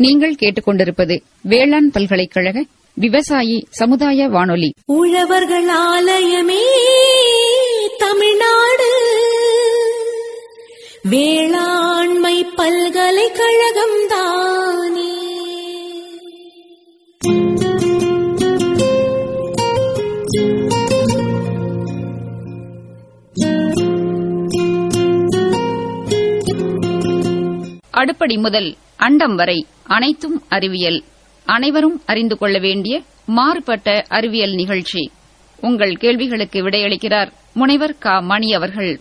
நீங்கள் கேட்டுக்கொண்டிருப்பது வேளாண் பல்கலைக்கழக விவசாயி சமுதாய வானொலி. உழவர்கள் ஆலயமே தமிழ்நாடு வேளாண்மை பல்கலைக்கழகம் தானே. அடுப்படி முதல் அண்டம் வரை அனைத்தும் அறிவியல். அனைவரும் அறிந்து கொள்ள வேண்டிய மாறுபட்ட அறிவியல் நிகழ்ச்சி. உங்கள் கேள்விகளுக்கு விடையளிக்கிறார் முனைவர் க. மணி அவர்கள்.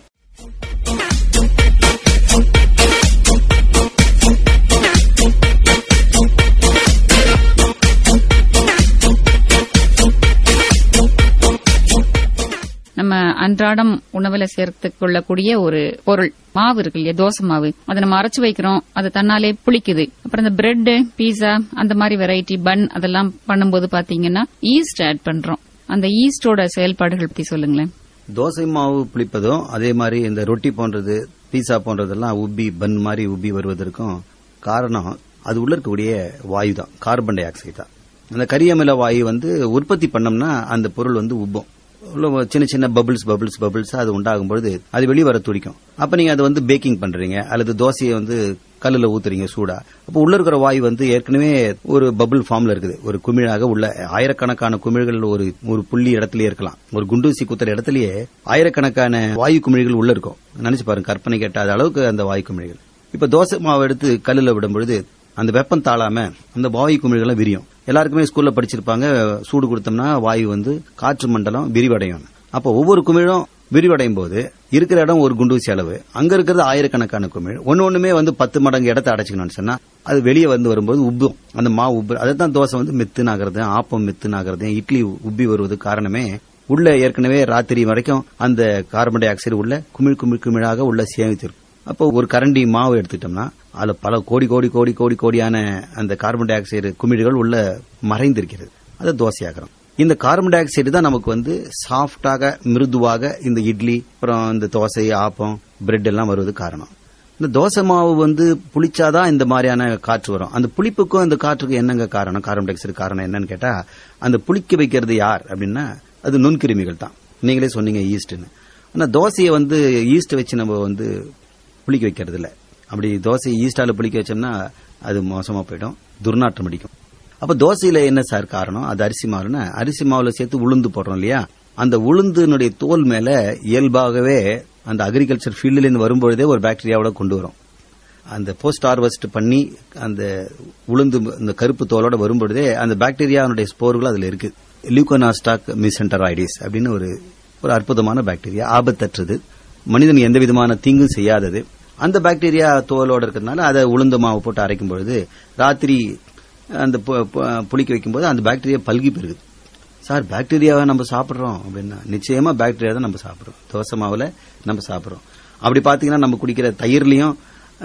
நம்ம அன்றாடம் உணவுல சேர்த்துக் கொள்ளக்கூடிய ஒரு பொருள் மாவு இருக்கு இல்லையா, தோசை மாவு. அதை நம்ம அரைச்சு வைக்கிறோம், அது தன்னாலே புளிக்குது. அப்புறம் இந்த பிரெட், பீஸா, அந்த மாதிரி வெரைட்டி பன் அதெல்லாம் பண்ணும்போது பாத்தீங்கன்னா ஈஸ்ட் ஆட் பண்றோம். அந்த ஈஸ்டோட செயல்பாடுகள் பத்தி சொல்லுங்களேன். தோசை மாவு புளிப்பதும் அதே மாதிரி இந்த ரொட்டி போன்றது, பீஸா போன்றதெல்லாம் உப்பி பன் மாதிரி உப்பி வருவதற்கும் காரணம் அது உள்ள இருக்கக்கூடிய வாயு தான், கார்பன் டை ஆக்சைடு தான். அந்த கரியமில வாயு உற்பத்தி பண்ணோம்னா அந்த பொருள் உப்பும். சின்ன சின்ன பபிள்ஸ் அது உண்டாகும் பொழுது அது வெளியே வர துடிக்கும். அப்ப நீங்க அதை பேக்கிங் பண்றீங்க அல்லது தோசையை கல்லுல ஊத்துறீங்க சூடா. அப்ப உள்ள இருக்கிற வாயு ஏற்கனவே ஒரு பபிள் ஃபார்ம்ல இருக்குது, ஒரு குமிழாக உள்ள ஆயிரக்கணக்கான குமிழ்கள் ஒரு புள்ளி இடத்திலேயே இருக்கலாம். ஒரு குண்டூசி குத்துற இடத்திலேயே ஆயிரக்கணக்கான வாயு குமிழ்கள் உள்ள இருக்கும். நினைச்சு பாருங்க, கற்பனை கேட்டாத அளவுக்கு அந்த வாயு குமிழ்கள். இப்ப தோசை மாவு எடுத்து கல்லுல விடும் பொழுது அந்த வெப்பம் தாழாம அந்த வாயு குமிழ்கள் விரியும். எல்லாருக்குமே ஸ்கூல்ல படிச்சிருப்பாங்க, சூடு கொடுத்தோம்னா வாயு காற்று மண்டலம் விரிவடையும். அப்ப ஒவ்வொரு குமிழும் விரிவடையும் போது இருக்கிற இடம் ஒரு குண்டூசி அளவு, அங்க இருக்கிறது ஆயிரக்கணக்கான குமிழ். ஒண்ணுமே 10 மடங்கு இடத்தை அடைச்சிக்கணும்னு சொன்னா அது வெளியே வரும்போது உப்பும். அந்த மாவு உப்பு, அதைத்தான் தோசை மெத்துன்னு ஆகிறது, ஆப்பம் மெத்துன்னு ஆகிறது, இட்லி உப்பி வருவது காரணமே உள்ள ஏற்கனவே ராத்திரி வரைக்கும் அந்த கார்பன் டை ஆக்சைடு உள்ள குமிழாக உள்ள சேமித்திருக்கும். அப்போ ஒரு கரண்டி மாவு எடுத்துட்டோம்னா அதுல பல கோடியான அந்த கார்பன் டை ஆக்சைடு குமிழ்கள் உள்ள மறைந்திருக்கிறது. அதை தோசையாகிறோம். இந்த கார்பன் டை ஆக்சைடு தான் நமக்கு சாஃப்டாக மிருதுவாக இந்த இட்லி, அப்புறம் இந்த தோசை, ஆப்பம், பிரெட் எல்லாம் வருவது காரணம். இந்த தோசை மாவு புளிச்சாதான் இந்த மாதிரியான காற்று வரும். அந்த புளிப்புக்கும் அந்த காற்றுக்கும் என்னங்க காரணம், கார்பன் டை ஆக்சைடு காரணம் என்னன்னு கேட்டா, அந்த புளிக்க வைக்கிறது யார் அப்படின்னா அது நுண்கிருமிகள் தான். நீங்களே சொன்னீங்க ஈஸ்ட்னு. ஆனா தோசையை ஈஸ்ட் வச்சு நம்ம புளிக்க வைக்கிறது இல்ல. அப்படி தோசை ஈஸ்டால புளிக்க வச்சோம்னா அது மோசமா போயிடும், துர்நாற்றம் அடிக்கும். அப்ப தோசையில என்ன சார் காரணம்? அது அரிசி மாவுன்னா அரிசி மாவுல சேர்த்து உளுந்து போடுறோம் இல்லையா, அந்த உளுந்தினுடைய தோல் மேல இயல்பாகவே அந்த அக்ரிகல்ச்சர் ஃபீல்டுல இருந்து வரும்பொழுதே ஒரு பாக்டீரியாவோட கொண்டு வரும். அந்த போஸ்ட் ஹார்வெஸ்ட் பண்ணி அந்த உளுந்து இந்த கருப்பு தோலோட வரும்பொழுதே அந்த பாக்டீரியாவுடைய ஸ்போர்கள் அதுல இருக்கு. லியூகோனாஸ்டாக் மிசென்டராய்டிஸ் அப்படின்னு ஒரு அற்புதமான பாக்டீரியா, ஆபத்தற்றது, மனிதன் எந்த விதமான தீங்கும் செய்யாதது. அந்த பாக்டீரியா தோலோட இருக்கிறதுனால அதை உளுந்து மாவு போட்டு அரைக்கும் பொழுது ராத்திரி அந்த புளிக்க வைக்கும்போது அந்த பாக்டீரியா பல்கி பெருகுது. சார் பாக்டீரியாவை நம்ம சாப்பிடுறோம் அப்படின்னா நிச்சயமா பாக்டீரியா தான் நம்ம சாப்பிடுறோம், தோசை மாவுல நம்ம சாப்பிடுறோம். அப்படி பாத்தீங்கன்னா நம்ம குடிக்கிற தயிர்லயும்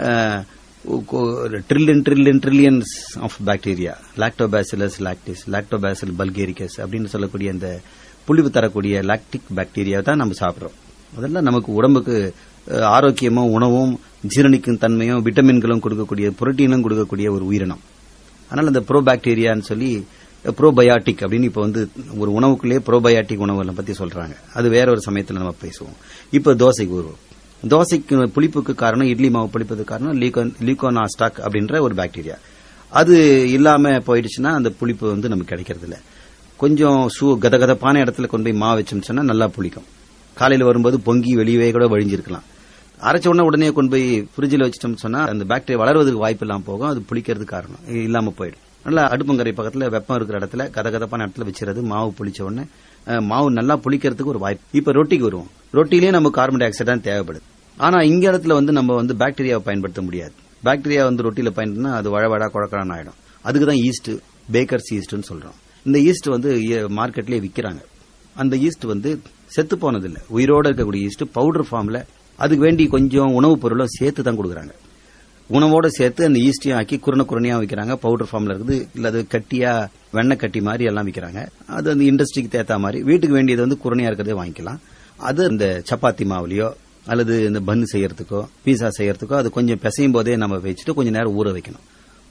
trillions of bacteria, lactobacillus lactis, lactobacillus bulgaricus அப்படின்னு சொல்லக்கூடிய அந்த புளிவு தரக்கூடிய லாக்டிக் பாக்டீரியா தான் நம்ம சாப்பிடுறோம். அதெல்லாம் நமக்கு உடம்புக்கு ஆரோக்கியமும் உணவும் ஜீரணிக்கும் தன்மையும் விட்டமின்களும் கொடுக்கக்கூடிய, புரோட்டீனும் கொடுக்கக்கூடிய ஒரு உயிரினம். அதனால இந்த ப்ரோபாக்டீரியான்னு சொல்லி ப்ரோபயாட்டிக் அப்படின்னு இப்ப ஒரு உணவுக்குள்ளேயே ப்ரோபயாட்டிக் உணவுகளை பத்தி சொல்றாங்க. அது வேற ஒரு சமயத்துல நம்ம பேசுவோம். இப்ப தோசைக்கு வருவோம். தோசைக்கு புளிப்புக்கு காரணம், இட்லி மாவு புளிப்பதுக்கு காரணம் லியூகோனாஸ்டாக் அப்படின்ற ஒரு பாக்டீரியா. அது இல்லாம போயிடுச்சுன்னா அந்த புளிப்பு நமக்கு கிடைக்கிறது இல்ல. கொஞ்சம் கதகதப்பான இடத்துல கொண்டு போய் மாவு வச்சோம்னு சொன்னா நல்லா புளிக்கும். காலையில வரும்போது பொங்கி வெளியே கூட வழிஞ்சிருக்கலாம். அரைச்ச உடனே கொண்டு போய் ஃப்ரிட்ஜில் வச்சிட்டோம்னு சொன்னா அந்த பாக்டீரியா வளர்வதற்கு வாய்ப்பு இல்லாம போகும், அது புளிக்கிறதுக்கு காரணம் இல்லாம போயிடும். நல்லா அடுப்பங்கரை பக்கத்துல வெப்பம் இருக்கிற இடத்துல கதகதப்பான இடத்துல வச்சிருது. மாவு புளிச்ச உடனே மாவு நல்லா புளிக்கிறதுக்கு ஒரு வாய்ப்பு. இப்ப ரொட்டிக்கு வருவோம். ரொட்டிலேயே நமக்கு கார்பன் டை ஆக்சைடு தான் தேவைப்படுது. ஆனா இங்க இடத்துல நம்ம பாக்டீரியாவை பயன்படுத்த முடியாது. பாக்டீரியா ரொட்டியில பயன்படுத்தினா அது வழவழா குழக்கறான்னு ஆயிடும். அதுக்குதான் ஈஸ்ட், பேக்கர்ஸ் ஈஸ்ட்னு சொல்றோம். இந்த ஈஸ்ட் மார்க்கெட்லயே விக்கிறாங்க. அந்த ஈஸ்ட் செத்து போனதில்லை, உயிரோட இருக்கக்கூடிய ஈஸ்ட் பவுடர் ஃபார்ம்ல. அதுக்கு வேண்டி கொஞ்சம் உணவுப் பொருளை சேர்த்து தான் கொடுக்குறாங்க. உணவோட சேர்த்து அந்த ஈஸ்டையும் ஆக்கி குரணையா வைக்கிறாங்க. பவுடர் ஃபார்ம்ல இருக்குது, இல்ல அது கட்டியா வெண்ணெய் கட்டி மாதிரி எல்லாம் விற்கிறாங்க. அது அந்த இண்டஸ்ட்ரிக்கு தேத்த மாதிரி வீட்டுக்கு வேண்டியது குரணையா இருக்கிறதே வாங்கிக்கலாம். அது இந்த சப்பாத்தி மாவுலயோ அல்லது இந்த பன் செய்யறதுக்கோ பீஸா செய்யறதுக்கோ அது கொஞ்சம் பிசையும் போதே நம்ம வச்சுட்டு கொஞ்சம் நேரம் ஊற வைக்கணும்.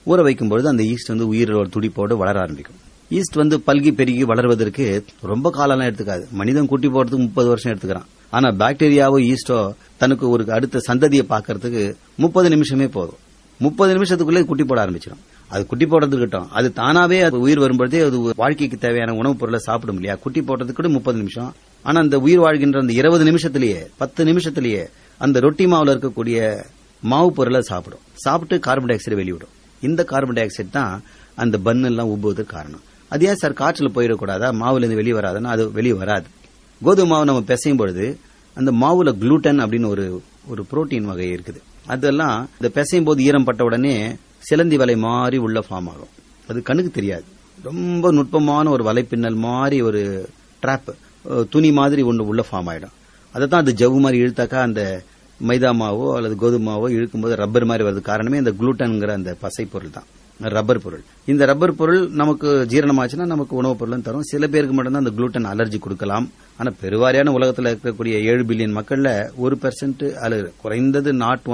ஊற வைக்கும்போது அந்த ஈஸ்ட் வந்து உயிரோட துடிப்போடு வளர ஆரம்பிக்கும். ஈஸ்ட் வந்து பல்கி பெருகி வளர்வதற்கு ரொம்ப காலம்லாம் எடுத்துக்காது. மனிதன் குட்டி போடுறதுக்கு 30 வருஷம் எடுத்துக்கிறான். ஆனா பாக்டீரியாவோ ஈஸ்டோ தனக்கு ஒரு அடுத்த சந்ததியை பார்க்கறதுக்கு 30 நிமிஷமே போதும். 30 நிமிஷத்துக்குள்ளே குட்டி போட ஆரம்பிச்சிடும். அது குட்டி போடுறதுக்கிட்டோம் அது தானாவே அது உயிர் வரும்போதே அது வாழ்க்கைக்கு தேவையான உணவுப் பொருளை சாப்பிடும் இல்லையா. குட்டி போடுறதுக்கு கூட 30 நிமிஷம். ஆனா அந்த உயிர் வாழ்கின்ற அந்த 20 நிமிஷத்திலேயே 10 நிமிஷத்திலேயே அந்த ரொட்டி மாவுல இருக்கக்கூடிய மாவு பொருளை சாப்பிடும். சாப்பிட்டு கார்பன் டை ஆக்சைடு வெளியிடும். இந்த கார்பன் டை ஆக்சைடு தான் அந்த பன் எல்லாம் உப்புவதற்கு காரணம். அது ஏன் சார் காற்றுல போயிடக்கூடாதா, மாவுல இருந்து வெளியே வராதுன்னா அது வெளியே வராது. கோதுமை மாவு நம்ம பிசையும் பொழுது அந்த மாவுல குளூட்டன் அப்படின்னு ஒரு புரோட்டீன் வகை இருக்குது. அதெல்லாம் இந்த பிசையும் போது ஈரம் பட்ட உடனே சிலந்தி வலை மாதிரி உள்ள ஃபார்ம் ஆகும். அது கண்ணுக்கு தெரியாது. ரொம்ப நுட்பமான ஒரு வலைப்பின்னல் மாதிரி ஒரு டிராப் துணி மாதிரி ஒன்று உள்ள ஃபார்ம் ஆயிடும். அதைத்தான் அது ஜவ்வு மாதிரி இழுத்தாக்கா அந்த மைதா மாவோ அல்லது கோதுமை மாவோ இழுக்கும்போது ரப்பர் மாதிரி வருது. காரணமே இந்த குளூட்டன்ங்கிற அந்த பசை பொருள் தான், ரப்பர் பொருள். இந்த ரப்பர் பொருள் நமக்கு ஜீரணமாச்சுன்னா நமக்கு உணவுப் பொருளும் தரும். சில பேருக்கு மட்டும்தான் அந்த குளூட்டன் அலர்ஜி கொடுக்கலாம். ஆனா பெருவாரியான உலகத்தில் இருக்கக்கூடிய 7 பில்லியன் மக்கள்ல 1% அல்லது குறைந்தது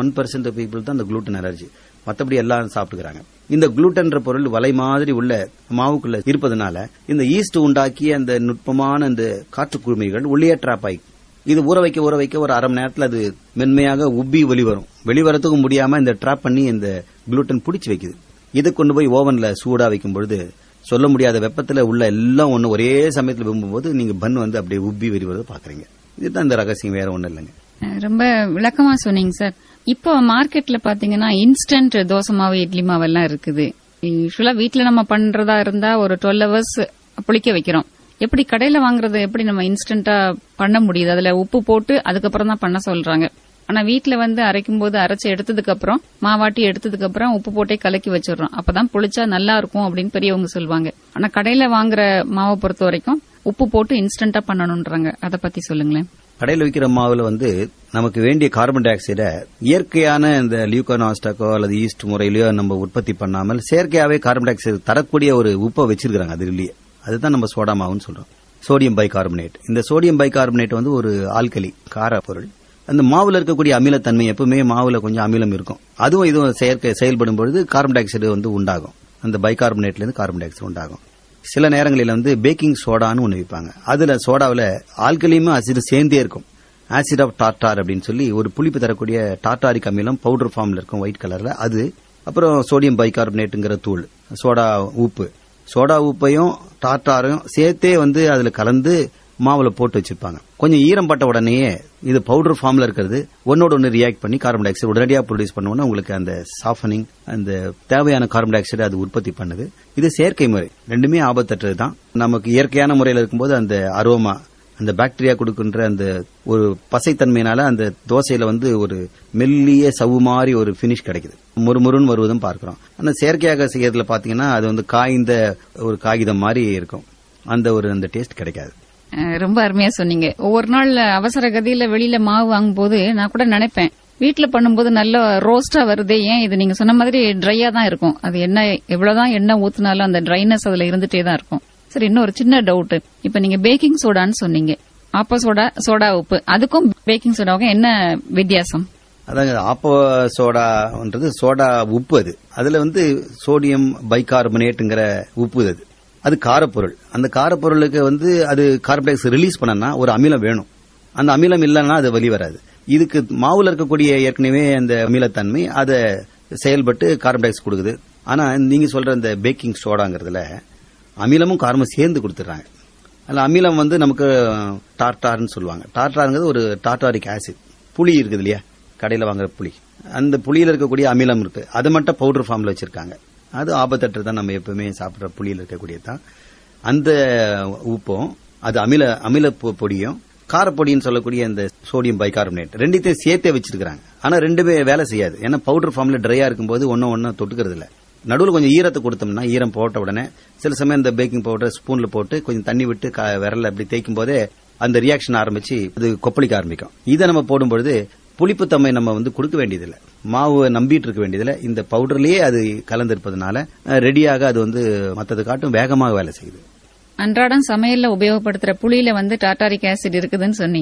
1% பீப்புள் தான் அந்த குளூட்டன் அலர்ஜி. மற்றபடி எல்லாம் சாப்பிட்டுக்கிறாங்க. இந்த குளூட்டன்ற பொருள் வலை மாதிரி உள்ள மாவுக்குள்ள இருப்பதனால இந்த ஈஸ்ட் உண்டாக்கிய அந்த நுட்பமான அந்த காற்று குழுமைகள் உள்ளே டிராப் ஆகி இது ஊற வைக்க ஒரு அரை மணி நேரத்தில் அது மென்மையாக உப்பி வெளிவரும். வெளிவரத்துக்கு முடியாம இந்த டிராப் பண்ணி இந்த குளூட்டன் பிடிச்சி வைக்குது. இதை கொண்டு போய் ஓவன்ல சூடா வைக்கும் பொழுது சொல்ல முடியாத வெப்பத்துல உள்ள எல்லாம் ஒண்ணு ஒரே சமயத்தில் விரும்பும்போது நீங்க பன் வந்து அப்படியே உப்பி வெளிவரதை பாக்குறீங்க. இதுதான் இந்த ரகசியம், வேற ஒண்ணும் இல்லைங்க. ரொம்ப விளக்கமா சொன்னீங்க சார். இப்போ மார்க்கெட்ல பாத்தீங்கன்னா இன்ஸ்டன்ட் தோசை மாவு இட்லி மாவு எல்லாம் இருக்குது. யூஸ்வலா வீட்டுல நம்ம பண்றதா இருந்தா ஒரு 12 ஹவர்ஸ் புளிக்க வைக்கிறோம். எப்படி கடையில வாங்குறது எப்படி நம்ம இன்ஸ்டன்டா பண்ண முடியுது? அதுல உப்பு போட்டு அதுக்கப்புறம் தான் பண்ண சொல்றாங்க. ஆனா வீட்டுல வந்து அரைக்கும் போது அரைச்சு எடுத்ததுக்கு அப்புறம் மாவாட்டி எடுத்ததுக்கு அப்புறம் உப்பு போட்டே கலக்கி வச்சிடறோம். அப்பதான் புளிச்சா நல்லா இருக்கும் அப்படின்னு பெரியவங்க சொல்லுவாங்க. ஆனா கடையில வாங்குற மாவை பொறுத்த வரைக்கும் உப்பு போட்டு இன்ஸ்டன்டா பண்ணணும்ன்றாங்க. அதை பத்தி சொல்லுங்களேன். கடையில் விற்கிற மாவுல வந்து நமக்கு வேண்டிய கார்பன் டை ஆக்சைடை இயற்கையான இந்த லியூகோனாஸ்டாக்கோ அல்லது ஈஸ்ட் முறையிலயோ நம்ம உற்பத்தி பண்ணாமல் செயற்கையாவே கார்பன் டை ஆக்சைடு தரக்கூடிய ஒரு உப்பை வச்சிருக்காங்க. அது இல்லையே, அதுதான் நம்ம சோடா மாவுன்னு சொல்றோம். Sodium bicarbonate. இந்த சோடியம் பைகார்பனேட் வந்து ஒரு ஆல்கலி, கார பொருள். அந்த மாவுல இருக்கக்கூடிய அமிலத்தன்மை, எப்பவுமே மாவுல கொஞ்சம் அமிலம் இருக்கும். அதுவும் இதுவும் செயல்படும் பொழுது கார்பன் டை ஆக்சைடு வந்து உண்டாகும். அந்த பைகார்பனேட்ல இருந்து கார்பன் டை ஆக்சைடு உண்டாகும். சில நேரங்களில் வந்து பேக்கிங் சோடான்னு ஒண்ணு வைப்பாங்க. அதுல சோடாவில் ஆல்கலியும் அசிட் சேர்ந்தே இருக்கும். ஆசிட் ஆஃப் டார்டார் அப்படின்னு சொல்லி ஒரு புளிப்பு தரக்கூடிய டார்டாரிக் அமிலம் பவுடர் ஃபார்ம்ல இருக்கும், ஒயிட் கலர்ல. அது அப்புறம் சோடியம் பைகார்பனேட்டுங்கிற தூள், சோடா உப்பு. சோடா உப்பையும் டார்டாரையும் சேர்த்தே வந்து அதுல கலந்து மாவுல போட்டு வச்சிருப்பாங்க. கொஞ்சம் ஈரம் பட்ட உடனேயே இது பவுடர் ஃபார்ம்ல இருக்கிறது ஒன்னோட ஒன்று ரியாக்ட் பண்ணி கார்பன் டை ஆக்சைடு உடனடியாக ப்ரொடியூஸ் பண்ணோம்னா உங்களுக்கு அந்த சாஃபனிங், அந்த தேவையான கார்பன் டை ஆக்சைடு அது உற்பத்தி பண்ணுது. இது செயற்கை முறை, ரெண்டுமே ஆபத்தற்றது தான். நமக்கு இயற்கையான முறையில் இருக்கும்போது அந்த அரோமா, அந்த பாக்டீரியா கொடுக்கின்ற அந்த ஒரு பசைத்தன்மையினால அந்த தோசையில வந்து ஒரு மெல்லிய சவ்வு மாதிரி ஒரு பினிஷ் கிடைக்குது, முறுமுறுன்னு வருவதும் பார்க்கிறோம். ஆனா செயற்கையாக செய்யறதுல பாத்தீங்கன்னா அது வந்து காய்ந்த ஒரு காகிதம் மாதிரி இருக்கும். அந்த டேஸ்ட் கிடைக்காது. ரொம்ப அருமையா சொன்னீங்க. ஒவ்வொரு நாள் அவசர கதியில வெளியில மாவு வாங்கும் போது நான் கூட நினைப்பேன், வீட்டுல பண்ணும்போது நல்ல ரோஸ்டா வருதே, ஏன் இது நீங்க சொன்ன மாதிரி ட்ரையா தான் இருக்கும். அது என்ன எவ்வளவுதான் எண்ணெய் ஊத்தினாலும் அந்த ட்ரைனஸ் அதுல இருந்துட்டே தான் இருக்கும். சரி, இன்னும் ஒரு சின்ன டவுட். இப்ப நீங்க பேக்கிங் சோடான்னு சொன்னீங்க, ஆப்போ சோடா, சோடா உப்பு, அதுக்கும் பேக்கிங் சோடாவுக்கும் என்ன வித்தியாசம்? அதாங்க, ஆப்போ சோடான்றது சோடா உப்பு. அதுல வந்து சோடியம் பைகார்பனேட்டுங்கிற உப்பு. அது காரப்பொருள். அந்த காரப்பொருளுக்கு வந்து அது கார்பன் டை ஆக்சைடு ரிலீஸ் பண்ணனா ஒரு அமிலம் வேணும். அந்த அமிலம் இல்லைன்னா அது வெளி வராது. இதுக்கு மாவுல இருக்கக்கூடிய ஏற்கனவே அந்த அமிலத்தன்மை அதை செயல்பட்டு கார்பன் டை ஆக்சைடு கொடுக்குது. ஆனா நீங்க சொல்ற இந்த பேக்கிங் சோடாங்கிறதுல அமிலமும் காரமும் சேர்ந்து கொடுத்துறாங்க. அதுல அமிலம் வந்து நமக்கு டார்டார்னு சொல்லுவாங்க. டார்டாருங்கிறது ஒரு டார்டாரிக் ஆசிட், புளி இருக்குது இல்லையா, கடையில் வாங்குற புளி, அந்த புளியில இருக்கக்கூடிய அமிலம் இருக்கு. அதை மட்டும் பவுடர் ஃபார்ம்ல வச்சிருக்காங்க. அது ஆபத்தற்று தான். நம்ம எப்பவுமே சாப்பிட்ற புளியில் இருக்கக்கூடியதான். அந்த உப்பும் அது அமில பொடியும் காரப்பொடின்னு சொல்லக்கூடிய இந்த சோடியம் பைகார்பனேட் ரெண்டுத்தையும் சேர்த்தே வச்சிருக்காங்க. ஆனா ரெண்டுமே வேலை செய்யாது. ஏன்னா பவுடர் ஃபார்ம்ல ட்ரையா இருக்கும்போது ஒன்னும் தொட்டுக்கிறது இல்ல. நடுவில் கொஞ்சம் ஈரத்தை கொடுத்தோம்னா, ஈரம் போட்ட உடனே சில சமயம் இந்த பேக்கிங் பவுடர் ஸ்பூன்ல போட்டு கொஞ்சம் தண்ணி விட்டு விரல அப்படி தேய்க்கும் போதே அந்த ரியாக்ஷன் ஆரம்பிச்சு அது கொப்பளிக்க ஆரம்பிக்கும். இதை நம்ம போடும்பொழுது புளிப்புத்தன்மை நம்ம வந்து கொடுக்க வேண்டியதில்லை, மாவு நம்பிட்டு இருக்க வேண்டியதில்லை. இந்த பவுடர்லயே அது கலந்திருப்பதனால ரெடியாக அது வந்து மற்றதை காட்டும் வேகமாக வேலை செய்யுது. அன்றாடம் சமையல்ல உபயோகப்படுத்துற புளியில வந்து டார்டாரிக் ஆசிட் இருக்குதுன்னு சொன்னீங்க.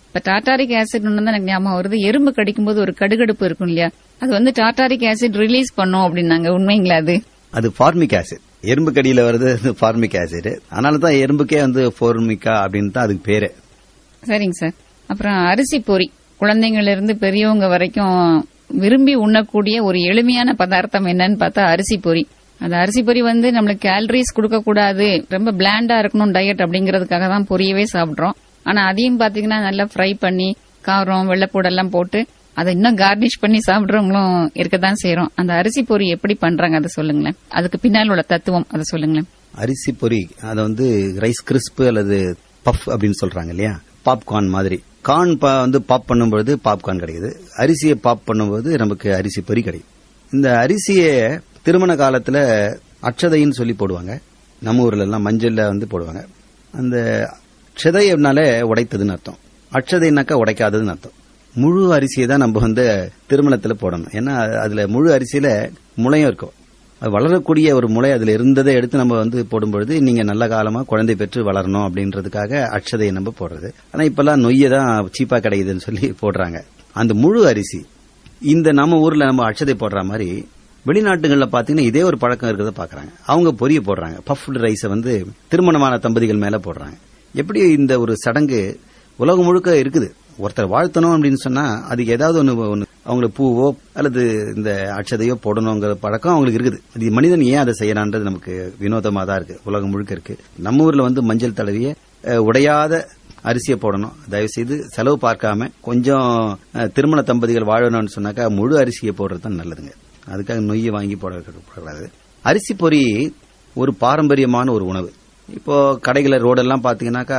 இப்ப டார்டாரிக் ஆசிட் தான் எனக்கு ஞாபகம் வருது. எறும்பு கடிக்கும் போது ஒரு கடுகடுப்பு இருக்கும் இல்லையா, அது டார்டாரிக் ஆசிட் ரிலீஸ் பண்ணும் அப்படின்னாங்க. உண்மைங்களா? அது ஃபார்மிக் ஆசிட், எறும்பு கடியில வருது ஃபார்மிக் ஆசிட். அதனாலதான் எறும்புக்கே ஃபார்மிகா அப்படின்னு தான் அதுக்கு பேரு. சரிங்க சார். அப்புறம் அரிசி பொரி குழந்தைங்கள்ல இருந்து பெரியவங்க வரைக்கும் விரும்பி உண்ணக்கூடிய ஒரு எளிமையான பதார்த்தம் என்னன்னு பார்த்தா அரிசி பொரி. அந்த அரிசி பொரி நம்மளுக்கு கேலரிஸ் கொடுக்க கூடாது, ரொம்ப பிளாண்டா இருக்கணும் டயட் அப்படிங்கறதுக்காக தான் பொரியவே சாப்பிடுறோம். ஆனா அதையும் பாத்தீங்கன்னா நல்லா ஃப்ரை பண்ணி காரம் வெள்ளைப்பூடெல்லாம் போட்டு அதை இன்னும் கார்னிஷ் பண்ணி சாப்பிடுறவங்களும் இருக்கதான் செய்யறோம். அந்த அரிசி பொரி எப்படி பண்றாங்க அதை சொல்லுங்களேன், அதுக்கு பின்னால் உள்ள தத்துவம் அதை சொல்லுங்களேன். அரிசி பொரி அதை ரைஸ் கிறிஸ்ப் அல்லது பஃப் அப்படின்னு சொல்றாங்க இல்லையா, பாப்கார்ன் மாதிரி. கார்ன் பாப் பண்ணும்போது பாப்கார்ன் கிடைக்குது, அரிசியை பாப் பண்ணும்போது நமக்கு அரிசி பொரி கிடைக்கும். இந்த அரிசியை திருமண காலத்துல அட்சதைன்னு சொல்லி போடுவாங்க. நம்ம ஊர்ல எல்லாம் மஞ்சள்ல போடுவாங்க. அந்த அட்சதைனால உடைத்ததுன்னு அர்த்தம், அட்சதைனாக்கா உடைக்காததுன்னு அர்த்தம். முழு அரிசியை தான் நம்ம திருமணத்துல போடணும். ஏன்னா அதுல முழு அரிசியில முளையும் இருக்கும், அது வளரக்கூடிய ஒரு முளை அதுல இருந்ததை எடுத்து நம்ம போடும்பொழுது நீங்க நல்ல காலமா குழந்தை பெற்று வளரணும் அப்படின்றதுக்காக அட்சதையை நம்ம போடுறது. ஆனா இப்பெல்லாம் நொய்யை தான் சீப்பா கிடைக்குதுன்னு சொல்லி போடுறாங்க. அந்த முழு அரிசி நம்ம ஊர்ல நம்ம அட்சதை போடுற மாதிரி வெளிநாட்டுகள்ல பாத்தீங்கன்னா இதே ஒரு பழக்கம் இருக்கிறத பாக்குறாங்க. அவங்க பொரிய போடுறாங்க, பஃப்டு ரைஸை திருமணமான தம்பதிகள் மேல போடுறாங்க. எப்படி இந்த ஒரு சடங்கு உலகம் முழுக்க இருக்குது. ஒருத்தர் வாழ்த்தணும் அப்படின்னு சொன்னா அதுக்கு ஏதாவது ஒன்னு அவங்களுக்கு பூவோ அல்லது இந்த அட்சதையோ போடணுங்கிற பழக்கம் அவங்களுக்கு இருக்குது. அது மனிதன் ஏன் அதை செய்யறான்றது நமக்கு வினோதமா தான் இருக்கு, உலகம் முழுக்க இருக்கு. நம்ம ஊர்ல மஞ்சள் தடவிய உடையாத அரிசியை போடணும். தயவு செய்து செலவு பார்க்காம கொஞ்சம் திருமண தம்பதிகள் வாழணும்னு சொன்னாக்கா முழு அரிசியை போடுறது தான் நல்லதுங்க. அதுக்காக நொய்யை வாங்கி போடக்கூடாது. அரிசி பொரி ஒரு பாரம்பரியமான ஒரு உணவு. இப்போ கடைகள ரோடெல்லாம் பாத்தீங்கன்னாக்கா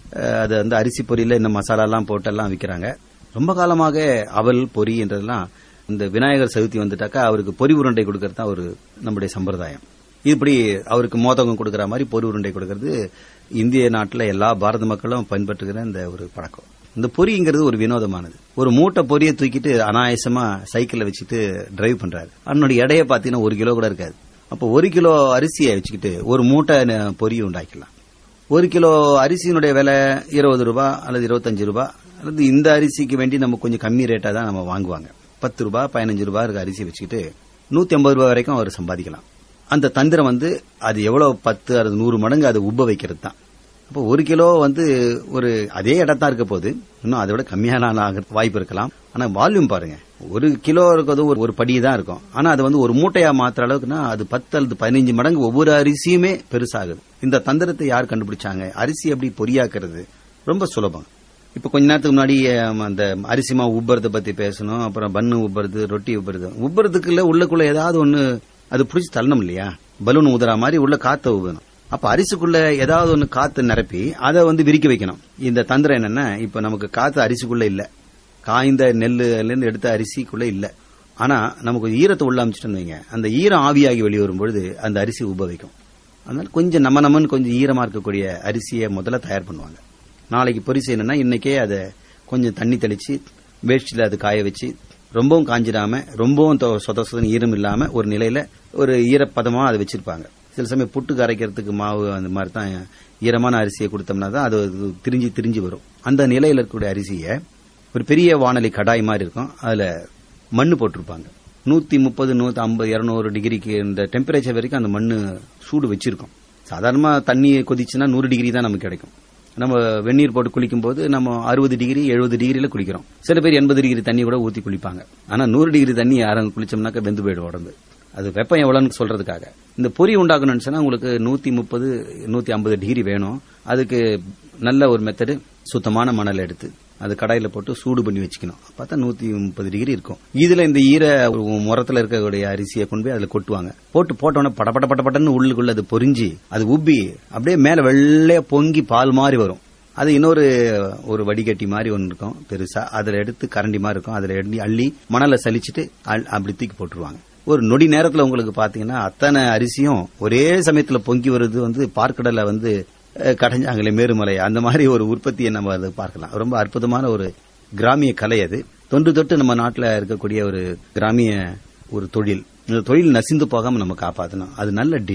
அது அரிசி பொரியில இந்த மசாலா எல்லாம் போட்டெல்லாம் விற்கிறாங்க. ரொம்ப காலமாக அவல் பொரி என்றதெல்லாம் இந்த விநாயகர் சதுர்த்தி வந்துட்டாக்கா அவருக்கு பொரி உருண்டை கொடுக்கறது தான் ஒரு நம்முடைய சம்பிரதாயம். இப்படி அவருக்கு மோதகம் கொடுக்கற மாதிரி பொரி உருண்டை கொடுக்கறது இந்திய நாட்டில் எல்லா பாரத மக்களும் பின்பற்றுகிற இந்த ஒரு பழக்கம். இந்த பொரிங்கிறது ஒரு வினோதமானது. ஒரு மூட்டை பொரியை தூக்கிட்டு அனாயசமா சைக்கிள்ல வச்சுட்டு டிரைவ் பண்றாரு. அவனுடைய எடையை பாத்தீங்கன்னா 1 கிலோ கூட இருக்காது. அப்போ 1 கிலோ அரிசியை வச்சுக்கிட்டு ஒரு மூட்டை பொரி உண்டாக்கலாம். 1 கிலோ அரிசியினுடைய விலை 20 ரூபாய் அல்லது 25 ரூபாய், அல்லது இந்த அரிசிக்கு வேண்டி நம்ம கொஞ்சம் கம்மி ரேட்டா தான் நம்ம வாங்குவாங்க. 10 ரூபாய் 15 ரூபாய் இருக்க அரிசி வச்சுக்கிட்டு 150 ரூபாய் வரைக்கும் அவர் சம்பாதிக்கலாம். அந்த தந்திரம் அது எவ்வளவு 10 அல்லது 100 மடங்கு அதை உப்ப வைக்கிறது தான். அப்போ 1 கிலோ ஒரு அதே இடத்தான் இருக்க போது, இன்னும் அதை விட கம்மியான வாய்ப்பு இருக்கலாம். ஆனா வால்யூம் பாருங்க, 1 கிலோ இருக்கிறது ஒரு படி தான் இருக்கும். ஆனா அது ஒரு மூட்டையா மாத்திர அளவுக்குன்னா அது 10 அல்லது 15 மடங்கு ஒவ்வொரு அரிசியுமே பெருசாகுது. இந்த தந்திரத்தை யார் கண்டுபிடிச்சாங்க? அரிசி எப்படி பொரியாக்குறது ரொம்ப சுலபம். இப்ப கொஞ்ச நேரத்துக்கு முன்னாடி அந்த அரிசி மாவு உப்பறதை பத்தி பேசணும். அப்புறம் பன்னு உப்பறது, ரொட்டி உப்பறது. உப்பறதுக்குள்ள உள்ளுக்குள்ள ஏதாவது ஒண்ணு அது பிடிச்சி தள்ளணும் இல்லையா, பலூன் ஊதுற மாதிரி உள்ள காத்த ஊதணும். அப்ப அரிசிக்குள்ள ஏதாவது ஒண்ணு காத்து நிரப்பி அதை விரிக்க வைக்கணும். இந்த தந்திரம் என்னன்னா, இப்ப நமக்கு காத்து அரிசிக்குள்ள இல்ல, காய்ந்த நெல்லுல இருந்து எடுத்த அரிசிக்குள்ள இல்ல. ஆனா நமக்கு ஈரத்தை உள்ள அமைச்சிட்டு வைங்க, அந்த ஈரம் ஆவியாகி வெளிவரும் பொழுது அந்த அரிசி உப வைக்கும். அதனால கொஞ்சம் நம்மன்னு கொஞ்சம் ஈரமா இருக்கக்கூடிய அரிசியை முதல்ல தயார் பண்ணுவாங்க. நாளைக்கு பொரி செய்யணும்னா இன்னைக்கே அதை கொஞ்சம் தண்ணி தெளிச்சு வேஷ்டில அது காய வச்சு ரொம்பவும் காஞ்சிடாம ரொம்பவும் சொத சொதன்னு ஈரம் இல்லாம ஒரு நிலையில ஒரு ஈரப்பதமா அதை வச்சிருப்பாங்க. சில சமயம் புட்டுக்கு அரைக்கிறதுக்கு மாவு அந்த மாதிரி தான் ஈரமான அரிசியை கொடுத்தோம்னா தான் அது திரிஞ்சு வரும். அந்த நிலையில இருக்கக்கூடிய அரிசியை ஒரு பெரிய வானொலி கடாய் மாதிரி இருக்கும், அதுல மண்ணு போட்டிருப்பாங்க. 130, 150, 200 டிகிரிக்கு இந்த டெம்பரேச்சர் வரைக்கும் அந்த மண்ணு சூடு வச்சிருக்கோம். சாதாரணமா தண்ணி கொதிச்சுன்னா 100 டிகிரி தான் நமக்கு கிடைக்கும். நம்ம வெந்நீர் போட்டு குளிக்கும் போது நம்ம 60 டிகிரி 70 டிகிரியில குளிக்கிறோம். சில பேர் 80 டிகிரி தண்ணி கூட ஊத்தி குளிப்பாங்க. ஆனா 100 டிகிரி தண்ணி யாரும் குளிச்சோம்னாக்க வெந்து போயிடும் உடம்பு. அது வெப்பம் எவ்வளவுன்னு சொல்றதுக்காக. இந்த பொரி உண்டாக்கணும்னு சொன்னா உங்களுக்கு 130, 150 டிகிரி வேணும். அதுக்கு நல்ல ஒரு மெத்தடு, சுத்தமான மணல் எடுத்து அது கடாயில போட்டு சூடு பண்ணி வச்சுக்கணும். பார்த்தா 130 டிகிரி இருக்கும். இதுல இந்த ஈர முரத்துல இருக்கக்கூடிய அரிசியை கொண்டு போய் அதுல கொட்டுவாங்க. போட்டோன்னே படப்படன்னு உள்ளுக்குள்ள அது பொரிஞ்சு அது உப்பி அப்படியே மேல வெள்ளையா பொங்கி பால் மாதிரி வரும். அது இன்னொரு வடிகட்டி மாதிரி ஒன்று இருக்கும் பெருசா, அதுல எடுத்து கரண்டி மாதிரி இருக்கும், அதுல எடுத்து அள்ளி மணலை சலிச்சுட்டு அப்படி தூக்கி போட்டுருவாங்க. ஒரு நொடி நேரத்துல உங்களுக்கு பாத்தீங்கன்னா அத்தனை அரிசியும் ஒரே சமயத்துல பொங்கி வருது. பார்க்கடல கடைஞ்சாங்களே மேருமலை, அந்த மாதிரி ஒரு உற்பத்தியை நம்ம அதை பார்க்கலாம். ரொம்ப அற்புதமான ஒரு கிராமிய கலை அது. தொன்று நம்ம நாட்டில் இருக்கக்கூடிய ஒரு கிராமிய ஒரு தொழில். இந்த தொழில் நசிந்து போகாம நம்ம காப்பாற்றணும். அது நல்ல டிஷ்.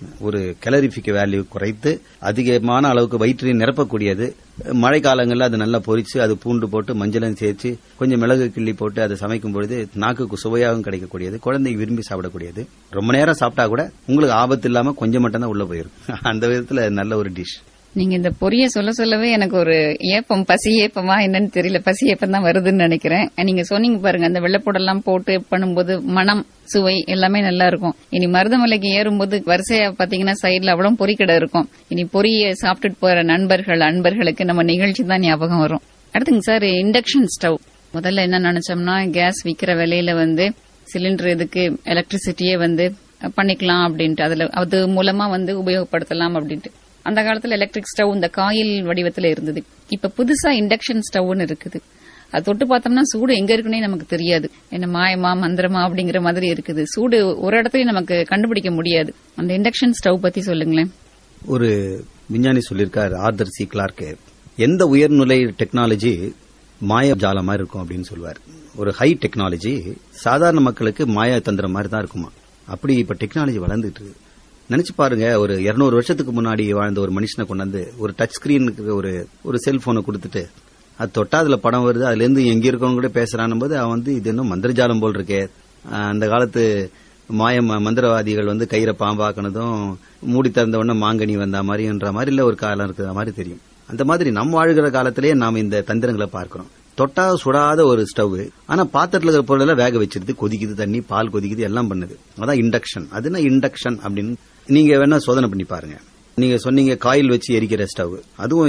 ஒரு கலரிஃபிக் வேல்யூ குறைத்து அதிகமான அளவுக்கு வயிற்றை நிரப்பக்கூடியது. மழை காலங்களில் அது நல்லா பொரிச்சு அது பூண்டு போட்டு மஞ்சளும் சேர்த்து கொஞ்சம் மிளகு கிள்ளி போட்டு அதை சமைக்கும் பொழுது நாக்குக்கு சுவையாகவும் கிடைக்கக்கூடியது, குழந்தை விரும்பி சாப்பிடக்கூடியது. ரொம்ப நேரம் சாப்பிட்டா கூட உங்களுக்கு ஆபத்து இல்லாம கொஞ்சம் மட்டும் தான் உள்ள போயிடும். அந்த விதத்துல நல்ல ஒரு டிஷ். நீங்க இந்த பொரிய சொல்லவே எனக்கு ஒரு ஏப்பம், பசி ஏப்பமா என்னன்னு தெரியல, பசி ஏப்பம் தான் வருதுன்னு நினைக்கிறேன். நீங்க சொன்னீங்க பாருங்க, அந்த வெள்ளைப்பூடெல்லாம் போட்டு பண்ணும்போது மனம் சுவை எல்லாமே நல்லா இருக்கும். இனி மருதமலைக்கு ஏறும்போது வரிசையா பாத்தீங்கன்னா சைடுல அவ்வளவு பொரிக்கடை இருக்கும். இனி பொரிய சாப்பிட்டுட்டு போற அன்பர்களுக்கு நம்ம நிகழ்ச்சி தான் ஞாபகம் வரும். அடுத்துங்க சார், இண்டக்ஷன் ஸ்டவ். முதல்ல என்ன நினைச்சோம்னா, கேஸ் விக்கிற விலையில சிலிண்டர் எதுக்கு, எலக்ட்ரிசிட்டியே பண்ணிக்கலாம் அப்படின்ட்டு, அது மூலமா உபயோகப்படுத்தலாம் அப்படின்ட்டு. அந்த காலத்துல எலக்ட்ரிக் ஸ்டவ் இந்த காயில் வடிவத்துல இருந்தது. இப்ப புதுசா இண்டக்ஷன் ஸ்டவ்னு இருக்குது. அது தொட்டு பார்த்தோம்னா சூடு எங்க இருக்குன்னே நமக்கு தெரியாது. என்ன மாயமா மந்திரமா அப்படிங்கிற மாதிரி இருக்குது. சூடு ஒரு இடத்துலயும் நமக்கு கண்டுபிடிக்க முடியாது. அந்த இண்டக்ஷன் ஸ்டவ் பத்தி சொல்லுங்களேன். ஒரு விஞ்ஞானி சொல்லியிருக்கார், ஆர்தர் சி கிளார்க், எந்த உயர்நிலை டெக்னாலஜி மாயஜாலம் மாதிரி இருக்கும் அப்படின்னு சொல்லுவார். ஒரு ஹை டெக்னாலஜி சாதாரண மக்களுக்கு மாயா தந்திரம் மாதிரி தான் இருக்குமா. அப்படி இப்ப டெக்னாலஜி வளர்ந்துட்டு இருக்கு. நினைச்சு பாருங்க, ஒரு 200 வருஷத்துக்கு முன்னாடி வாழ்ந்த ஒரு மனுஷனை கொண்டாந்து ஒரு டச் ஸ்கிரீனுக்கு ஒரு செல்போனை கொடுத்துட்டு அது தொட்டா அதுல படம் வருது, அதுல இருந்து எங்க இருக்கவங்க கூட பேசுறான் போது அவன் இது இன்னும் மந்திரஜாலம் போல் இருக்கே. அந்த காலத்து மந்திரவாதிகள் கயிறை பாம்பாக்கினதும் மூடி திறந்த உடனே மாங்கனி வந்த மாதிரின்ற மாதிரி இல்ல ஒரு காலம் இருக்கிற மாதிரி தெரியும். அந்த மாதிரி நம்ம வாழ்கிற காலத்திலேயே நாம இந்த தந்திரங்களை பார்க்கிறோம். தொட்டா சுடாத ஒரு ஸ்டவ், ஆனா பாத்திரத்துல இருக்கிற பொருள் வேக வச்சிருது, கொதிக்குது, தண்ணி பால் கொதிக்குது, எல்லாம் பண்ணுது. அதான் இண்டக்ஷன். அதுனா இண்டக்ஷன் அப்படின்னு நீங்க வேணா சோதனை பண்ணி பாருங்க. நீங்க சொன்னீங்க காயில் வச்சு எரிக்கிற ஸ்டவ், அதுவும்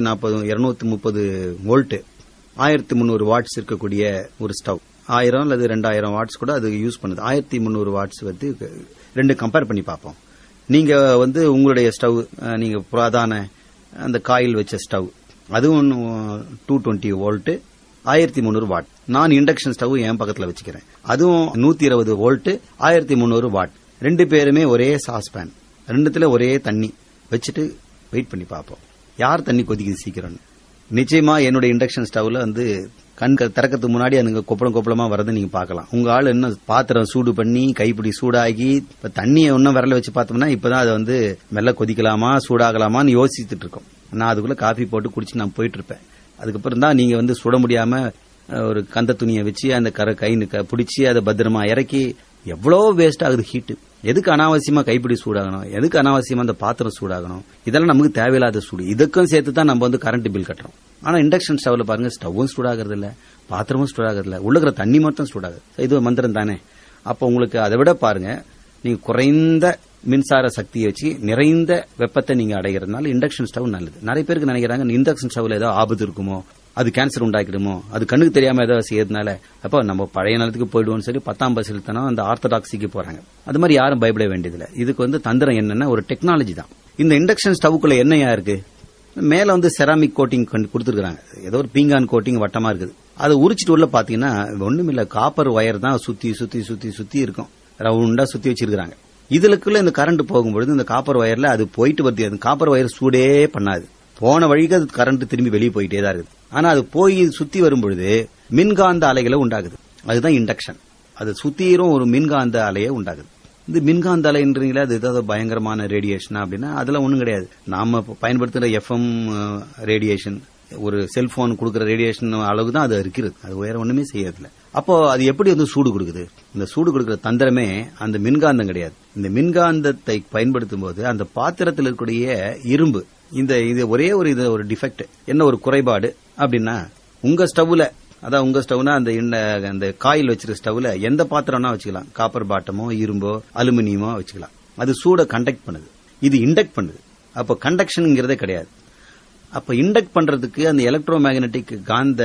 230 வோல்ட் 1300 வாட்ஸ் இருக்கக்கூடிய ஒரு ஸ்டவ். 1000 அல்லது 2000 வாட்ஸ் கூட அது யூஸ் பண்ணுது. 1300 வாட்ஸ் ரெண்டு கம்பேர் பண்ணி பார்ப்போம். நீங்க உங்களுடைய ஸ்டவ், நீங்க புராதான அந்த காயில் வச்ச ஸ்டவ், அதுவும் 220 வோல்ட் 1300 வாட். நான் இண்டக்ஷன் ஸ்டவ் என் பக்கத்துல வச்சுக்கிறேன், அதுவும் 120 வோல்ட் 1300 வாட். ரெண்டு பேருமே ஒரே சாஸ்பேன், ரெண்டுத்துல ஒரே தண்ணி வச்சுட்டு வெயிட் பண்ணி பார்ப்போம் யார் தண்ணி கொதிக்குது சீக்கிரம். நிச்சயமா என்னோட இண்டக்ஷன் ஸ்டவ்ல கண் திறக்கிறதுக்கு முன்னாடி அதுங்க கொப்பளமா வரதை நீங்க பார்க்கலாம். உங்க ஆள் என்ன பாத்திரம் சூடு பண்ணி கைப்பிடி சூடாகி இப்ப தண்ணியை இன்னும் விரல வச்சு பார்த்தோம்னா இப்பதான் அது மெல்ல கொதிக்கலாமா சூடாகலாமான்னு யோசிச்சுட்டு இருக்கோம். நான் அதுக்குள்ள காஃபி போட்டு குடிச்சு நான் போயிட்டு இருப்பேன். அதுக்கப்புறம் தான் நீங்க சுட முடியாம ஒரு கந்த துணியை வச்சு அந்த கை பிடிச்சி அதை பத்திரமா இறக்கி எவ்வளவு வேஸ்ட் ஆகுது ஹீட்டு. எதுக்கு அனாவசியமா கைப்பிடி சூடாகணும், எதுக்கு அனாவசியமா அந்த பாத்திரம் சூடாகணும், இதெல்லாம் நமக்கு தேவையில்லாத சூடு. இதுக்கும் சேர்த்து தான் நம்ம கரண்ட் பில் கட்டுறோம். ஆனா இண்டக்ஷன் ஸ்டவ்ல பாருங்க, ஸ்டவ்வும் சூடாகிறது இல்ல, பாத்திரமும் சூடாகிறது இல்ல, உள்ளுக்கிற தண்ணி மட்டும் சூடாகுது. இது மந்திரம் தானே. அப்ப உங்களுக்கு அதை விட பாருங்க, நீங்க குறைந்த மின்சார சக்தியை வச்சு நிறைந்த வெப்பத்தை நீங்க அடைகிறதுனால இண்டக்ஷன் ஸ்டவ் நல்லது. நிறைய பேருக்கு நினைக்கிறாங்க இண்டக்ஷன் ஸ்டவ்ல ஏதோ ஆபத்து இருக்குமோ, அது கேன்சர் உண்டாக்கிடுமோ, அது கண்ணுக்கு தெரியாம ஏதாவது செய்யறதுனால அப்ப நம்ம பழைய நிலத்துக்கு போயிடுவோம்னு சொல்லி 10ஆம் பரிசீலத்தனம் அந்த ஆர்த்தடாக்சிக்கு போறாங்க. அது மாதிரி யாரும் பயப்பட வேண்டியதில்லை. இதுக்கு தந்திரம் என்னன்னா ஒரு டெக்னாலஜி தான். இந்த இண்டக்ஷன் ஸ்டவ்க்குள்ள என்னையா இருக்கு, மேல செராமிக் கோட்டிங் கொடுத்துருக்காங்க, ஏதோ ஒரு பீங்கான் கோட்டிங் வட்டமா இருக்குது. அதை உரிச்சிட்டு உள்ள பாத்தீங்கன்னா ஒண்ணுமில்ல, காப்பர் ஒயர் தான் சுத்தி சுத்தி சுத்தி சுத்தி இருக்கும், ரவுண்டா சுத்தி வச்சிருக்காங்க. இதுக்குள்ள இந்த கரண்ட் போகும்பொழுது இந்த காப்பர் ஒயர்ல அது போயிட்டு வருது. அந்த காப்பர் ஒயர் சூடே பண்ணாது, போன வழிக்கு அது கரண்ட் திரும்பி வெளியே போயிட்டே தான் இருக்குது. ஆனா அது போய் சுத்தி வரும்பொழுது மின்காந்த அலைகளை உண்டாகுது. அதுதான் இண்டக்ஷன். அது சுத்திரும் ஒரு மின்காந்த அலையை உண்டாகுது. இந்த மின்காந்த அலைன்றீங்களா, அது ஏதாவது பயங்கரமான ரேடியேஷனா அப்படின்னா அதெல்லாம் ஒண்ணும் கிடையாது. நாம பயன்படுத்துற எஃப்எம் ரேடியேஷன், ஒரு செல்போன் கொடுக்கிற ரேடியேஷன் அளவுக்கு தான் அது இருக்கிறது. அது வேற ஒண்ணுமே செய்யறதில்ல. அப்போ அது எப்படி சூடு கொடுக்குது? இந்த சூடு கொடுக்கிற தந்திரமே அந்த மின்காந்தம் கிடையாது. இந்த மின்காந்தத்தை பயன்படுத்தும் போது அந்த பாத்திரத்தில் இருக்கக்கூடிய இரும்பு, இது ஒரே ஒரு டிஃபெக்ட், என்ன ஒரு குறைபாடு அப்படின்னா, உங்க ஸ்டவ்ல, அதான் உங்க ஸ்டவ்னா அந்த காயில் வச்சிருக்க ஸ்டவ்ல எந்த பாத்திரம்னா வச்சுக்கலாம், காப்பர் பாட்டமோ இரும்போ அலுமினியமோ வச்சுக்கலாம். அது சூட கண்டக்ட் பண்ணுது, இது இண்டக்ட் பண்ணுது. அப்போ கண்டக்ஷன்ங்கிறதே கிடையாது. அப்ப இண்டக்ட் பண்றதுக்கு அந்த எலக்ட்ரோ மேக்னெட்டிக்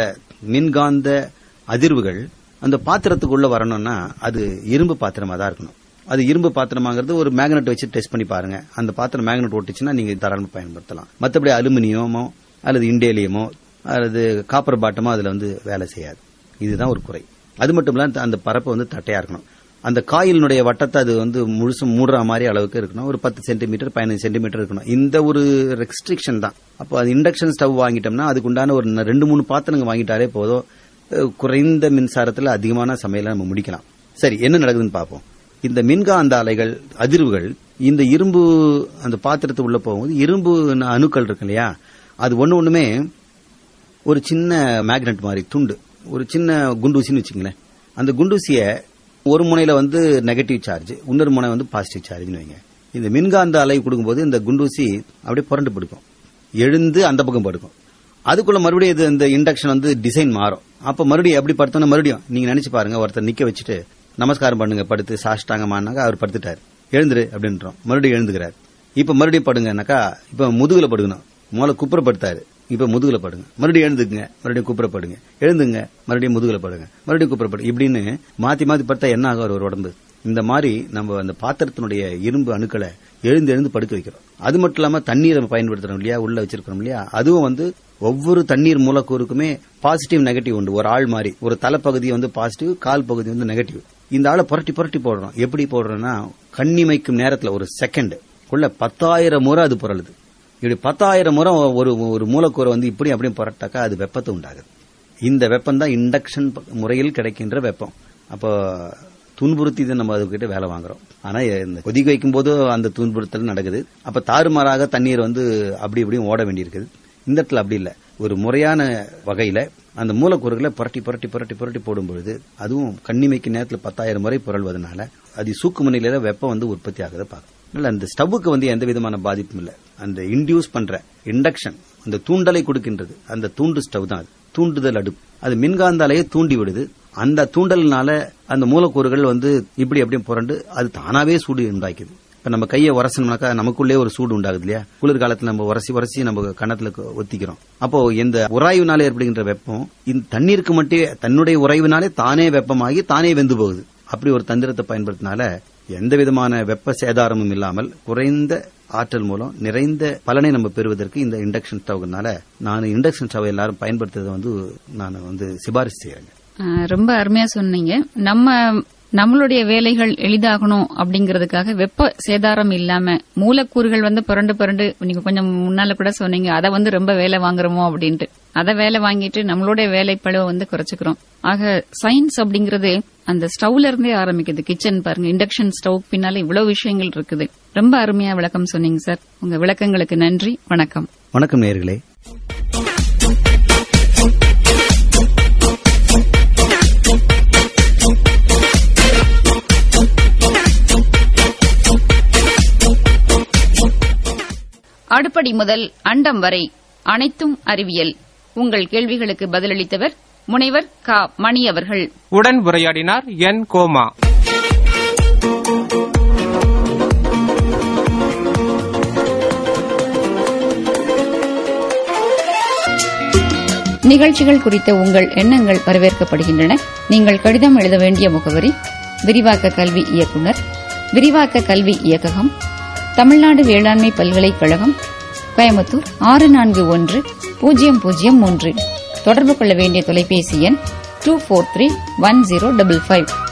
மின்காந்த அதிர்வுகள் அந்த பாத்திரத்துக்குள்ள வரணும்னா அது இரும்பு பாத்திரமா தான் இருக்கணும். அது இரும்பு பாத்திரமாங்கிறது ஒரு மேக்னெட் வச்சு டெஸ்ட் பண்ணி பாருங்க. அந்த பாத்திரம் மேக்னெட் ஒட்டுச்சுன்னா நீங்க தாராளமா பயன்படுத்தலாம். மற்றபடி அலுமினியமோ அல்லது இண்டேலியமோ அல்லது காப்பர் பாட்டமோ அதுல வேலை செய்யாது. இதுதான் ஒரு குறை. அது மட்டும் இல்ல அந்த பரப்பு தட்டையா இருக்கணும். அந்த காயிலினுடைய வட்டத்தை அது முழுசும் மூடுற மாதிரி அளவுக்கு இருக்கணும். ஒரு 10 சென்டிமீட்டர் 15 சென்டிமீட்டர் இருக்கணும். இந்த ஒரு ரெஸ்ட்ரிக்ஷன் தான். அப்போ அது இண்டக்ஷன் ஸ்டவ் வாங்கிட்டோம்னா அதுக்கு உண்டான ஒரு 2-3 பாத்திரங்க வாங்கிட்டாலே போதும், குறைந்த மின்சாரத்தில் அதிகமான சமையலை நம்ம முடிக்கலாம். சரி, என்ன நடக்குதுன்னு பார்ப்போம். இந்த மின்காந்த அலைகள் அதிர்வுகள் இந்த இரும்பு அந்த பாத்திரத்தை உள்ள போகும்போது இரும்பு அணுக்கள் இருக்கு இல்லையா, அது ஒண்ணுமே ஒரு சின்ன மேக்னெட் மாதிரி துண்டு, ஒரு சின்ன குண்டூசின்னு வச்சுங்களேன். அந்த குண்டூசிய ஒரு முனையில வந்து நெகட்டிவ் சார்ஜ், இன்னொரு முனை வந்து பாசிட்டிவ் சார்ஜ்னு வைங்க. இந்த மின்காந்த அலை கொடுக்கும்போது இந்த குண்டூசி அப்படியே புரண்டு படுக்கும், எழுந்து அந்த பக்கம் படுக்கும். அதுக்குள்ள மறுபடியும் இது இந்த இண்டக்ஷன் வந்து டிசைன் மாறும். அப்ப மறுபடியும் எப்படி படுத்தோம்னா மறுபடியும் நீங்க நினைச்சு பாருங்க, ஒருத்தர் நிக்க வச்சுட்டு நமஸ்காரம் பண்ணுங்க படுத்து சாஷ்டாங்கமானாக்கா அவர் படுத்துட்டாரு, எழுந்துரு அப்படின்றோம், மறுபடியும் எழுந்துக்கிறார். இப்ப மறுபடியும் படுங்கனாக்கா இப்ப முதுகுல படுக்கணும், முதல்ல குப்புறப்படுத்தாரு, இப்ப முதுகுல படுங்க, மறுபடியும் எழுந்துக்குங்க, மறுபடியும் குப்புறப்படுங்க, எழுந்துங்க, மறுபடியும் முதுகுல படுங்க, மறுபடியும் குப்புறப்படுங்க, இப்படின்னு மாத்தி மாத்தி படுத்தா என்ன ஆகும் ஒரு உடம்பு. இந்த மாதிரி நம்ம அந்த பாத்திரத்தினுடைய இரும்பு அணுக்களை எழுந்து எழுந்து படுக்க வைக்கிறோம். அது மட்டும் இல்லாம தண்ணீரை பயன்படுத்துறோம் இல்லையா, உள்ள வச்சிருக்கிறோம் இல்லையா, அதுவும் வந்து ஒவ்வொரு தண்ணீர் மூலக்கூறுக்குமே பாசிட்டிவ் நெகட்டிவ் உண்டு. ஒரு ஆள் மாதிரி ஒரு தலைப்பகுதி வந்து பாசிட்டிவ், கால் பகுதி வந்து நெகட்டிவ். இந்த ஆளை புரட்டி புரட்டி போடுறோம். எப்படி போடுறோம்னா கண்ணிமைக்கும் நேரத்தில் ஒரு செகண்ட் உள்ள 10,000 முறை அது புரளுது. இப்படி 10,000 முறை ஒரு மூலக்கூறை வந்து இப்படி அப்படியே புரட்டாக்கா அது வெப்பத்தை உண்டாகுது. இந்த வெப்பம் தான் இண்டக்ஷன் முறையில் கிடைக்கின்ற வெப்பம். அப்போ துன்புறுத்தி தான் நம்ம அதுக்கிட்ட வேலை வாங்குறோம். ஆனா இந்த கொதிக்க வைக்கும் போது அந்த துன்புறுத்தல் நடக்குது. அப்ப தாறுமாறாக தண்ணீர் வந்து அப்படி இப்படியும் ஓட வேண்டியிருக்குது. இந்த இடத்துல அப்படி இல்லை, ஒரு முறையான வகையில அந்த மூலக்கூறுகளை புரட்டி புரட்டி புரட்டி புரட்டி போடும்பொழுது அதுவும் கண்ணிமைக்கு நேரத்தில் 10,000 முறை புரள்வதனால அது சூக்கும நிலையில வெப்பம் வந்து உற்பத்தி ஆகுது பார்க்க. அந்த ஸ்டவ்வுக்கு வந்து எந்த விதமான பாதிப்பும் இல்லை. அந்த இன்டியூஸ் பண்ற இண்டக்ஷன் அந்த தூண்டலை கொடுக்கின்றது, அந்த தூண்டு ஸ்டவ் தான் அது, தூண்டுதல் அடுப்பு. அது மின்காந்த அலையை தூண்டி விடுது. அந்த தூண்டல்னால அந்த மூலக்கூறுகள் வந்து இப்படி அப்படியே புரண்டு அது தானாவே சூடு உண்டாக்குது. இப்ப நம்ம கையை உரசணும்னாக்கா நமக்குள்ளே ஒரு சூடு உண்டாகுது இல்லையா, குளிர்காலத்தில் நம்ம உரசி உரசி நம்ம கணத்துல ஒத்திக்கிறோம். அப்போ இந்த உராய்வினாலே ஏற்படுகின்ற வெப்பம் இந்த தண்ணீருக்கு மட்டும் தன்னுடைய உராய்வினாலே தானே வெப்பமாகி தானே வெந்து போகுது. அப்படி ஒரு தந்திரத்தை பயன்படுத்தினால எந்த விதமான வெப்ப சேதாரமும் இல்லாமல் குறைந்த ஆற்றல் மூலம் நிறைந்த பலனை நம்ம பெறுவதற்கு இந்த இண்டக்ஷன் ஸ்டவ்னால நான் இண்டக்ஷன் ஸ்டவ் எல்லாரும் பயன்படுத்துறதை வந்து நான் வந்து சிபாரிசு செய்யறேங்க. ரொம்ப அருமையா சொன்னீங்க. நம்மளுடைய வேலைகள் எளிதாகணும் அப்படிங்கறதுக்காக வெப்ப சேதாரம் இல்லாம மூலக்கூறுகள் வந்து புரண்டு புரண்டு நீங்க கொஞ்சம் முன்னால கூட சொன்னீங்க, அதை வந்து ரொம்ப வேலை வாங்குறோமோ அப்படின்ட்டு. அதை வேலை வாங்கிட்டு நம்மளுடைய வேலைப்பளவை வந்து குறைச்சுக்கிறோம். ஆக சயின்ஸ் அப்படிங்கறது அந்த ஸ்டவ்ல இருந்தே ஆரம்பிக்குது. கிச்சன் பாருங்க, இண்டக்ஷன் ஸ்டவ் பின்னால இவ்வளவு விஷயங்கள் இருக்குது. ரொம்ப அருமையா விளக்கம் சொன்னீங்க சார். உங்க விளக்கங்களுக்கு நன்றி. வணக்கம். வணக்கம் நேயர்களே. அடுப்படி முதல் அண்டம் வரை அனைத்தும் அறிவியல். உங்கள் கேள்விகளுக்கு பதிலளித்தவர் முனைவர் க. மணி அவர்கள். உடன் உரையாடினார் என். கோமா. நிகழ்ச்சிகள் குறித்த உங்கள் எண்ணங்கள் வரவேற்கப்படுகின்றன. நீங்கள் கடிதம் எழுத வேண்டிய முகவரி: விரிவாக்க கல்வி இயக்குனர், விரிவாக்க கல்வி இயக்ககம், தமிழ்நாடு வேளாண்மை பல்கலைக்கழகம், கோயம்புத்தூர் 641003. தொடர்பு கொள்ள வேண்டிய தொலைபேசி எண் 24310555.